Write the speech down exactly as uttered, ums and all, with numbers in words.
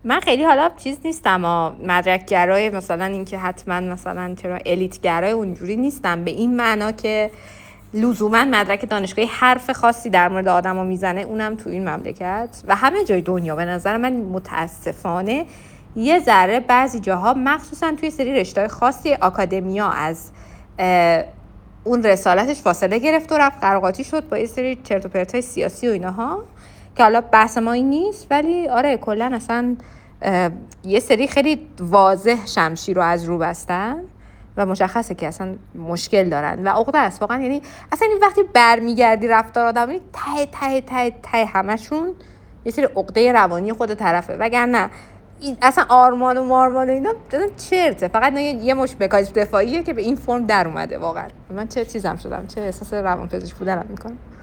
من خیلی حالا چیز نیستم ها، مدرک گرای مثلا اینکه حتما مثلا چرا الیت گرای اونجوری نیستم، به این معنا که لزوما مدرک دانشگاهی حرف خاصی در مورد آدمو میزنه، اونم تو این مملکت و همه جای دنیا. به نظر من متاسفانه یه ذره بعضی جاها مخصوصا توی سری رشته‌های خاصی آکادمیا از اون رسالتش فاصله گرفت و رفت قراقاتی شد با یه سری چرت و پرتای سیاسی و اینها که حالا بحث ما این نیست، ولی آره کلا اصلا یه سری خیلی واضح شمشیر رو از رو بستن و مشخصه که اصلا مشکل دارن و عقده است واقعا. یعنی اصلا این وقتی برمیگردی رفتار آدمی ته ته ته ته همشون یه سری عقده روانی خود طرفه، وگرنه اصلا آرمان و مارمان و اینا چرته، فقط یه مش مکانیزم دفاعیه که به این فرم در اومده. واقعا من چه چیزم شدم، چه احساس روانپزشک بودنم میکنم.